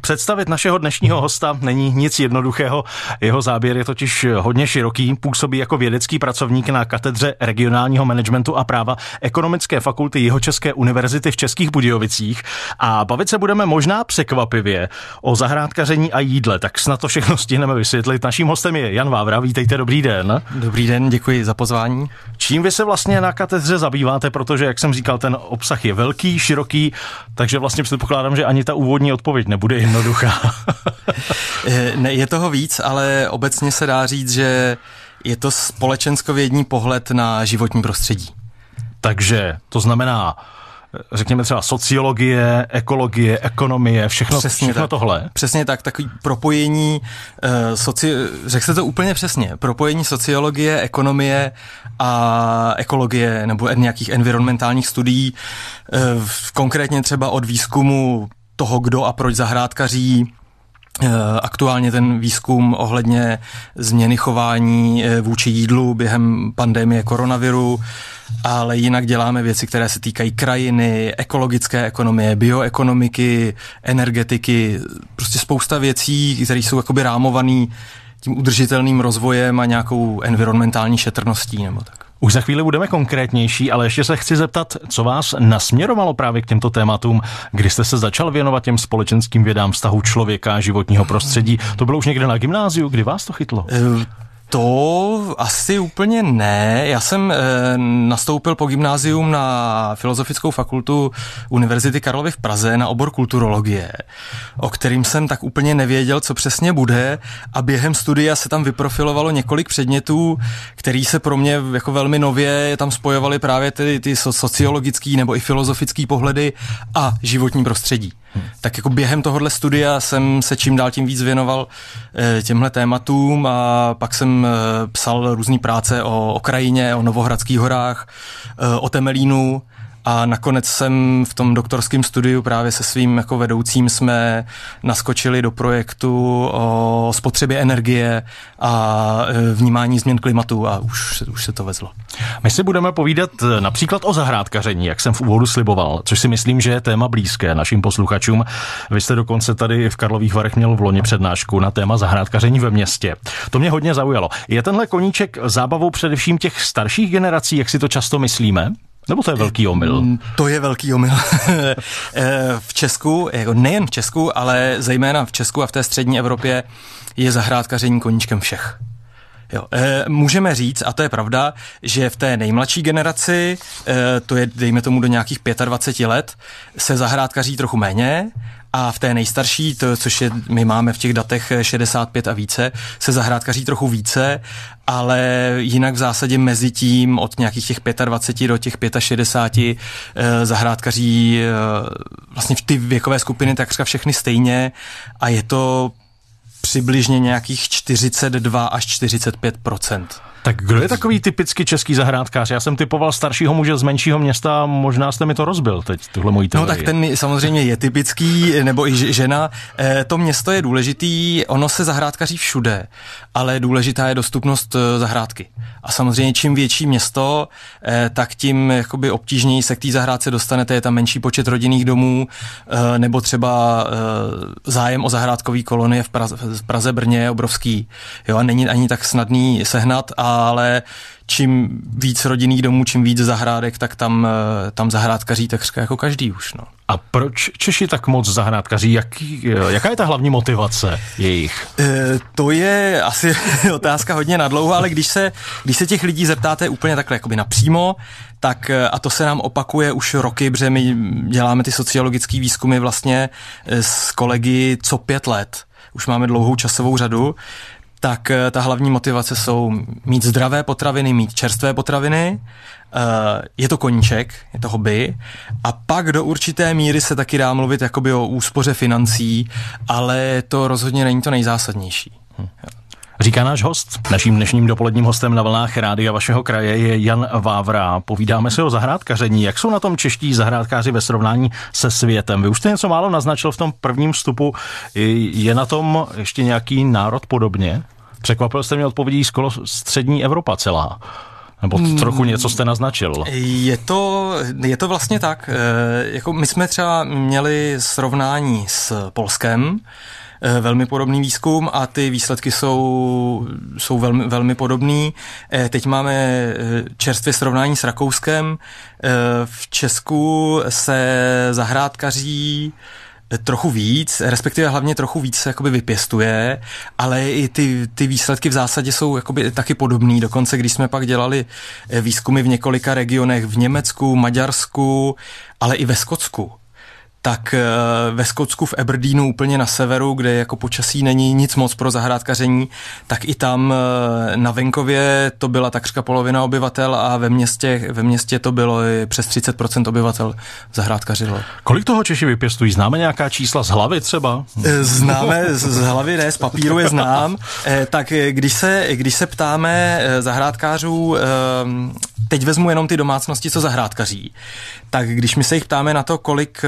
Představit našeho dnešního hosta není nic jednoduchého. Jeho záběr je totiž hodně široký. Působí jako vědecký pracovník na katedře regionálního managementu a práva Ekonomické fakulty Jihočeské univerzity v Českých Budějovicích. A bavit se budeme možná překvapivě o zahrádkaření a jídle. Tak snad to všechno stihneme vysvětlit. Naším hostem je Jan Vávra. Vítejte, dobrý den. Dobrý den, děkuji za pozvání. Čím vy se vlastně na katedře zabýváte, protože, jak jsem říkal, ten obsah je velký, široký, takže vlastně předpokládám, že ani ta úvodní odpověď nebude jednoduchá. Ne, je toho víc, ale obecně se dá říct, že je to společenskovědní pohled na životní prostředí. Takže to znamená, řekněme třeba sociologie, ekologie, ekonomie, všechno tohle. Přesně tak, takový propojení, řekl jste to úplně přesně, propojení sociologie, ekonomie a ekologie nebo nějakých environmentálních studií, konkrétně třeba od výzkumu toho, kdo a proč zahrádkaří, aktuálně ten výzkum ohledně změny chování vůči jídlu během pandemie koronaviru, ale jinak děláme věci, které se týkají krajiny, ekologické ekonomie, bioekonomiky, energetiky, prostě spousta věcí, které jsou jakoby rámovaný tím udržitelným rozvojem a nějakou environmentální šetrností nebo tak. Už za chvíli budeme konkrétnější, ale ještě se chci zeptat, co vás nasměrovalo právě k těmto tématům, kdy jste se začal věnovat těm společenským vědám vztahu člověka a životního prostředí. To bylo už někde na gymnáziu, kdy vás to chytlo? To asi úplně ne. Já jsem nastoupil po gymnázium na Filozofickou fakultu Univerzity Karlovy v Praze na obor kulturologie, o kterým jsem tak úplně nevěděl, co přesně bude, a během studia se tam vyprofilovalo několik předmětů, který se pro mě jako velmi nově tam spojovaly právě ty sociologický nebo i filozofický pohledy a životní prostředí. Tak jako během tohohle studia jsem se čím dál tím víc věnoval těmhle tématům a pak jsem psal různý práce o krajině, o Novohradských horách, o Temelínu a nakonec jsem v tom doktorském studiu právě se svým jako vedoucím jsme naskočili do projektu o spotřebě energie a vnímání změn klimatu a už se to vezlo. My si budeme povídat například o zahrádkaření, jak jsem v úvodu sliboval, což si myslím, že je téma blízké našim posluchačům. Vy jste dokonce tady v Karlových Varech měl v loni přednášku na téma zahrádkaření ve městě. To mě hodně zaujalo. Je tenhle koníček zábavou především těch starších generací, jak si to často myslíme? Nebo to je velký omyl? To je velký omyl. V Česku, jako nejen v Česku, ale zejména v Česku a v té střední Evropě je zahrádkaření koníčkem všech. Jo, můžeme říct, a to je pravda, že v té nejmladší generaci, to je dejme tomu do nějakých 25 let, se zahrádkaří trochu méně, a v té nejstarší, což je, my máme v těch datech 65 a více, se zahrádkaří trochu více, ale jinak v zásadě mezi tím od nějakých těch 25 do těch 65 zahrádkaří vlastně v ty věkové skupiny takřka všechny stejně a je to přibližně nějakých 42 až 45%. Tak kdo je takový typicky český zahrádkář? Já jsem typoval staršího muže z menšího města, možná jste mi to rozbil teď, tuhle mojí teorii. No tak ten samozřejmě je typický, nebo i žena. To město je důležitý, ono se zahrádkaří všude, ale důležitá je dostupnost zahrádky. A samozřejmě čím větší město, tak tím jakoby obtížněji se k té zahrádce dostanete, je tam menší počet rodinných domů, nebo třeba zájem o zahrádkový kolonie v Praze, Brně je obrovský. Jo, a není ani tak snadný sehnat, ale čím víc rodinných domů, čím víc zahrádek, tak tam zahrádkaří takřka jako každý už. No. A proč Češi tak moc zahrádkaří? Jaká je ta hlavní motivace jejich? To je asi otázka hodně nadlouho, ale když se těch lidí zeptáte úplně takhle jakoby napřímo, tak a to se nám opakuje už roky, protože my děláme ty sociologické výzkumy vlastně s kolegy co 5 let. Už máme dlouhou časovou řadu. Tak ta hlavní motivace jsou mít zdravé potraviny, mít čerstvé potraviny, je to koníček, je to hobby a pak do určité míry se taky dá mluvit jakoby o úspoře financí, ale to rozhodně není to nejzásadnější. Říká náš host. Naším dnešním dopoledním hostem na vlnách rádia vašeho kraje je Jan Vávra. Povídáme si o zahrádkaření. Jak jsou na tom čeští zahrádkáři ve srovnání se světem? Vy už jste něco málo naznačil v tom prvním vstupu. Je na tom ještě nějaký národ podobně? Překvapil jste mě odpovědí skoro střední Evropa celá. Nebo trochu něco jste naznačil. Je to vlastně tak. Jako my jsme třeba měli srovnání s Polskem, velmi podobný výzkum a ty výsledky jsou velmi, velmi podobný. Teď máme čerstvě srovnání s Rakouskem. V Česku se zahrádkaří trochu víc, respektive hlavně trochu víc se jakoby vypěstuje, ale i ty výsledky v zásadě jsou jakoby taky podobný. Dokonce, když jsme pak dělali výzkumy v několika regionech v Německu, Maďarsku, ale i ve Skotsku, tak ve Skotsku v Aberdeenu úplně na severu, kde jako počasí není nic moc pro zahrádkaření, tak i tam na venkově to byla takřka polovina obyvatel a ve městě to bylo přes 30% obyvatel zahrádkařilo. Kolik toho Češi vypěstují? Známe nějaká čísla z hlavy třeba? Známe z hlavy, ne, z papíru je znám. Tak když se ptáme zahrádkářů, teď vezmu jenom ty domácnosti, co zahrádkaří, tak když my se jich ptáme na to, kolik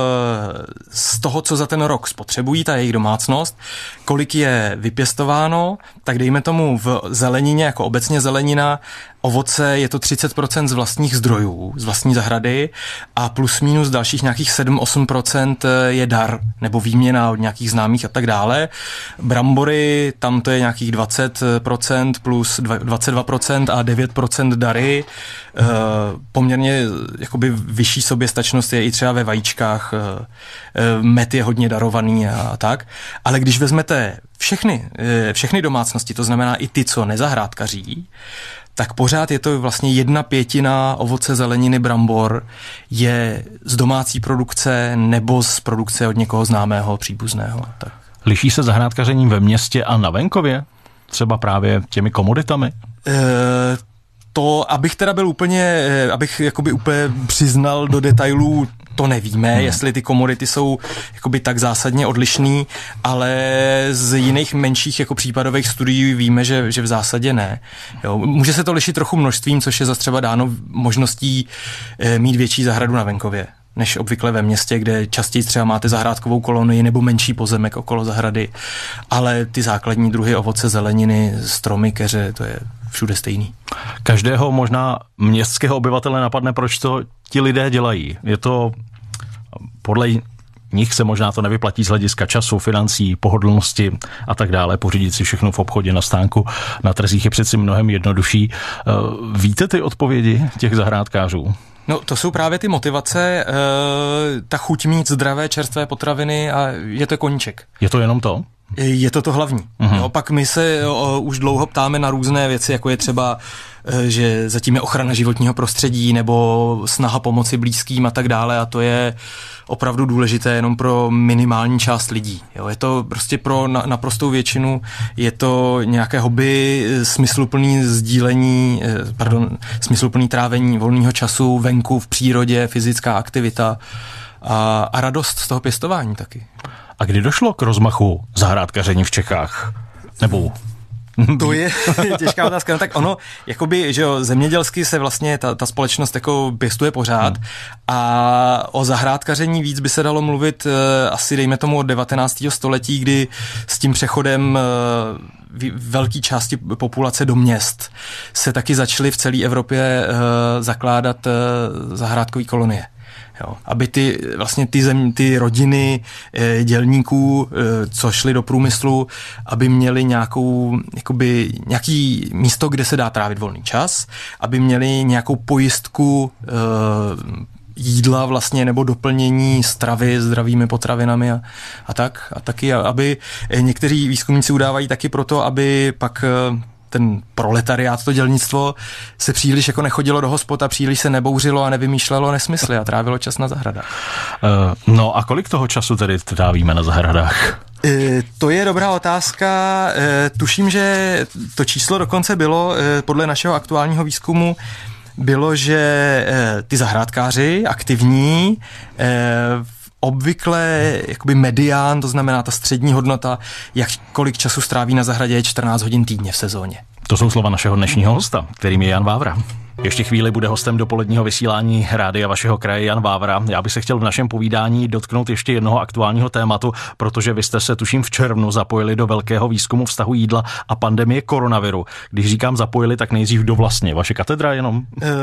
z toho, co za ten rok spotřebují, ta jejich domácnost, kolik je vypěstováno, tak dejme tomu v zelenině, jako obecně zelenina, ovoce je to 30% z vlastních zdrojů, z vlastní zahrady a plus minus dalších nějakých 7-8% je dar nebo výměna od nějakých známých a tak dále. Brambory, tam to je nějakých 20% plus 22% a 9% dary. Poměrně jakoby vyšší soběstačnost je i třeba ve vajíčkách. Med je hodně darovaný a tak. Ale když vezmete všechny domácnosti, to znamená i ty, co nezahrádkaří, tak pořád je to vlastně 1/5 ovoce, zeleniny, brambor je z domácí produkce nebo z produkce od někoho známého, příbuzného. Tak. Liší se zahrádkařením ve městě a na venkově? Třeba právě těmi komoditami? To, abych teda byl úplně přiznal do detailů, to nevíme, jestli ty komodity jsou jakoby tak zásadně odlišný, ale z jiných menších jako případových studií víme, že v zásadě ne. Jo, může se to lišit trochu množstvím, což je zase třeba dáno možností mít větší zahradu na venkově než obvykle ve městě, kde častěji třeba máte zahrádkovou kolonii nebo menší pozemek okolo zahrady, ale ty základní druhy ovoce, zeleniny, stromy, keře, to je všude stejný. Každého možná městského obyvatele napadne, proč to ti lidé dělají. Je to podle nich se možná to nevyplatí z hlediska času, financí, pohodlnosti a tak dále. Pořídit si všechno v obchodě, na stánku, na trzích je přeci mnohem jednodušší. Víte ty odpovědi těch zahrádkářů? No, to jsou právě ty motivace, ta chuť mít zdravé, čerstvé potraviny a je to koníček. Je to jenom to? Je to hlavní. Jo, pak my se už dlouho ptáme na různé věci, jako je třeba, že zatím je ochrana životního prostředí nebo snaha pomoci blízkým a tak dále a to je opravdu důležité jenom pro minimální část lidí. Jo, je to prostě pro naprostou většinu, je to nějaké hobby, smysluplný trávení volného času venku v přírodě, fyzická aktivita a radost z toho pěstování taky. A kdy došlo k rozmachu zahrádkaření v Čechách? Nebo to je těžká otázka. No tak ono, jakoby, že jo, zemědělsky se vlastně ta společnost jako pěstuje pořád a o zahrádkaření víc by se dalo mluvit asi dejme tomu od 19. století, kdy s tím přechodem velké části populace do měst se taky začaly v celé Evropě zakládat zahrádkové kolonie. Jo, aby ty rodiny dělníků, co šli do průmyslu, aby měli nějaký místo, kde se dá trávit volný čas, aby měli nějakou pojistku jídla vlastně nebo doplnění stravy zdravými potravinami a tak. A taky, aby někteří výzkumníci udávají taky proto, aby pak ten proletariát, to dělnictvo, se příliš jako nechodilo do hospod a příliš se nebouřilo a nevymýšlelo nesmysly a trávilo čas na zahradách. No a kolik toho času tedy trávíme na zahradách? To je dobrá otázka. Tuším, že to číslo dokonce bylo, podle našeho aktuálního výzkumu, bylo, že ty zahrádkáři aktivní obvykle jakoby medián, to znamená ta střední hodnota, kolik času stráví na zahradě, je 14 hodin týdně v sezóně. To jsou slova našeho dnešního hosta, kterým je Jan Vávra. Ještě chvíli bude hostem dopoledního vysílání rádia vašeho kraje Jan Vávra. Já bych se chtěl v našem povídání dotknout ještě jednoho aktuálního tématu, protože vy jste se tuším v červnu zapojili do velkého výzkumu vztahu jídla a pandemie koronaviru. Když říkám zapojili, tak nejdřív do vlastně vaše katedra jenom?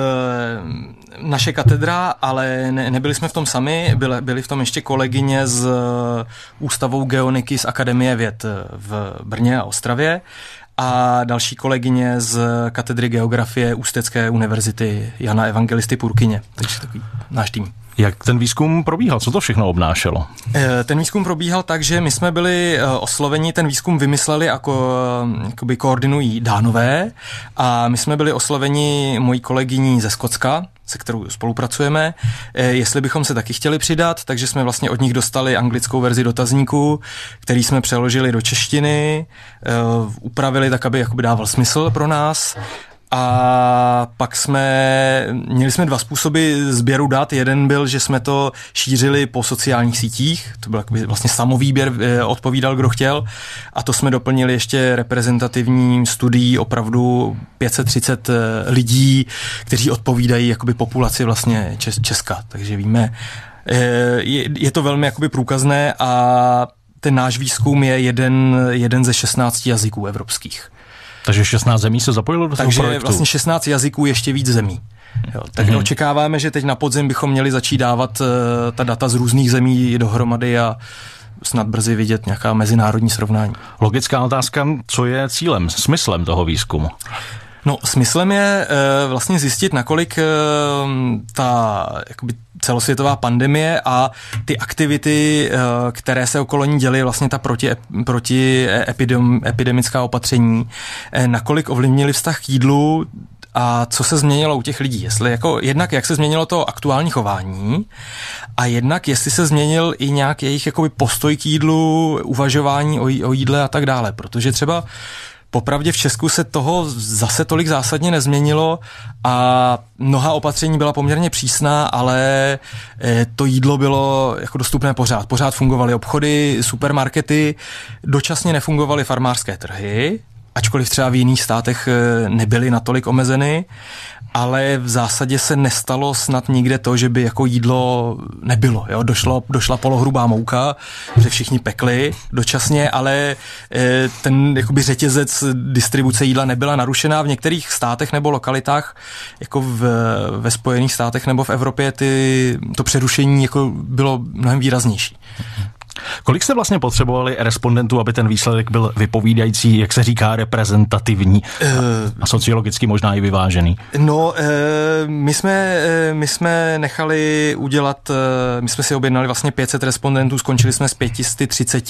Naše katedra, ale nebyli jsme v tom sami, byli v tom ještě kolegyně z Ústavou geoniky z Akademie věd v Brně a Ostravě a další kolegyně z katedry geografie Ústecké univerzity Jana Evangelisty Purkyně. Takže takový náš tým. Jak ten výzkum probíhal? Co to všechno obnášelo? Ten výzkum probíhal tak, že my jsme byli osloveni, ten výzkum vymysleli jakoby koordinují Dánové a my jsme byli osloveni mojí kolegyní ze Skotska, se kterou spolupracujeme, jestli bychom se taky chtěli přidat, takže jsme vlastně od nich dostali anglickou verzi dotazníku, který jsme přeložili do češtiny, upravili tak, aby jakoby dával smysl pro nás. A pak měli jsme dva způsoby sběru dat. Jeden byl, že jsme to šířili po sociálních sítích, to byl vlastně samovýběr, odpovídal, kdo chtěl, a to jsme doplnili ještě reprezentativní studií opravdu 530 lidí, kteří odpovídají jakoby populaci vlastně Česka. Takže víme, je to velmi jakoby průkazné a ten náš výzkum je jeden ze 16 jazyků evropských. Takže 16 zemí se zapojilo do toho projektu? Takže vlastně 16 jazyků, ještě víc zemí. Jo, takže očekáváme, že teď na podzim bychom měli začít dávat ta data z různých zemí dohromady a snad brzy vidět nějaká mezinárodní srovnání. Logická otázka, co je cílem, smyslem toho výzkumu? No, smyslem je vlastně zjistit, nakolik ta jakoby celosvětová pandemie a ty aktivity, které se okolo ní děly, vlastně ta protiepidemická opatření, nakolik ovlivnily vztah k jídlu a co se změnilo u těch lidí. Jestli jednak jak se změnilo to aktuální chování a jednak jestli se změnil i nějak jejich jakoby postoj k jídlu, uvažování o jídle a tak dále. Protože třeba popravdě v Česku se toho zase tolik zásadně nezměnilo a mnoha opatření byla poměrně přísná, ale to jídlo bylo jako dostupné pořád. Pořád fungovaly obchody, supermarkety, dočasně nefungovaly farmářské trhy, ačkoliv třeba v jiných státech nebyly natolik omezeny, ale v zásadě se nestalo snad nikde to, že by jako jídlo nebylo. Jo? Došla polohrubá mouka, že všichni pekli dočasně, ale ten jakoby řetězec distribuce jídla nebyla narušená. V některých státech nebo lokalitách, jako ve Spojených státech nebo v Evropě, to přerušení jako bylo mnohem výraznější. Kolik jste vlastně potřebovali respondentů, aby ten výsledek byl vypovídající, jak se říká, reprezentativní a sociologicky možná i vyvážený? No, my jsme nechali udělat, my jsme si objednali vlastně 500 respondentů, skončili jsme s 530,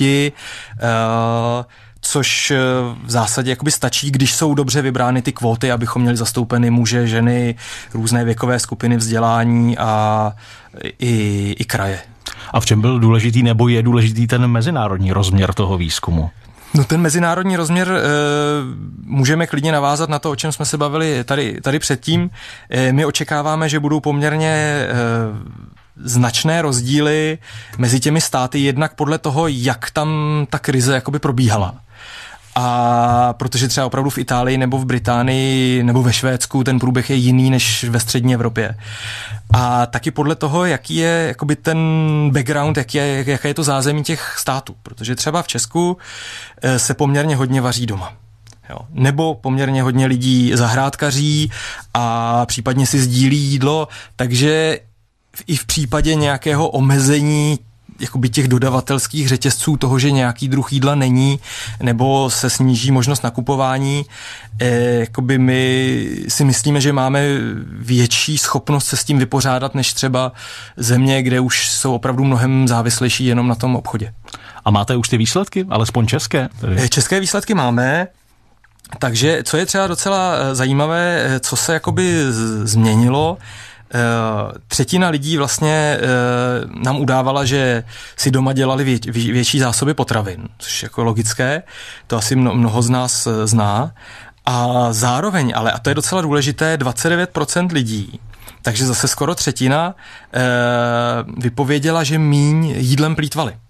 což v zásadě jakoby stačí, když jsou dobře vybrány ty kvóty, abychom měli zastoupeny muže, ženy, různé věkové skupiny, vzdělání a i kraje. A v čem byl důležitý nebo je důležitý ten mezinárodní rozměr toho výzkumu? No ten mezinárodní rozměr můžeme klidně navázat na to, o čem jsme se bavili tady předtím. My očekáváme, že budou poměrně značné rozdíly mezi těmi státy, jednak podle toho, jak tam ta krize jakoby probíhala. A protože třeba opravdu v Itálii nebo v Británii nebo ve Švédsku ten průběh je jiný než ve střední Evropě. A taky podle toho, jaký je jakoby ten background, jaké je to zázemí těch států. Protože třeba v Česku se poměrně hodně vaří doma. Jo. Nebo poměrně hodně lidí zahrádkaří a případně si sdílí jídlo, takže i v případě nějakého omezení jakoby těch dodavatelských řetězců toho, že nějaký druh jídla není, nebo se sníží možnost nakupování, jakoby my si myslíme, že máme větší schopnost se s tím vypořádat, než třeba země, kde už jsou opravdu mnohem závislejší jenom na tom obchodě. A máte už ty výsledky, alespoň české? České výsledky máme, takže co je třeba docela zajímavé, co se jakoby změnilo, třetina lidí vlastně nám udávala, že si doma dělali větší zásoby potravin, což je jako logické, to asi mnoho z nás zná. A zároveň, ale a to je docela důležité, 29% lidí, takže zase skoro třetina vypověděla, že míň jídlem plýtvali.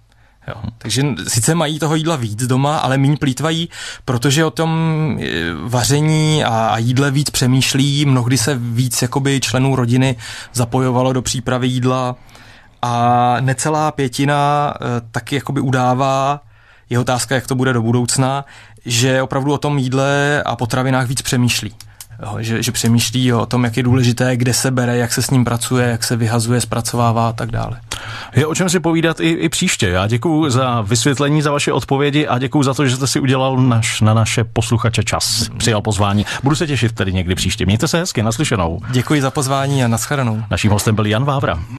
Jo. Takže sice mají toho jídla víc doma, ale míň plýtvají, protože o tom vaření a jídle víc přemýšlí, mnohdy se víc jakoby členů rodiny zapojovalo do přípravy jídla a necelá pětina taky jakoby udává, je otázka, jak to bude do budoucna, že opravdu o tom jídle a potravinách víc přemýšlí. Jo, že přemýšlí o tom, jak je důležité, kde se bere, jak se s ním pracuje, jak se vyhazuje, zpracovává a tak dále. Je o čem si povídat i příště. Já děkuju za vysvětlení, za vaše odpovědi a děkuju za to, že jste si udělal na naše posluchače čas. Přijal pozvání. Budu se těšit tedy někdy příště. Mějte se hezky, naslyšenou. Děkuji za pozvání a nashledanou. Naším hostem byl Jan Vávra.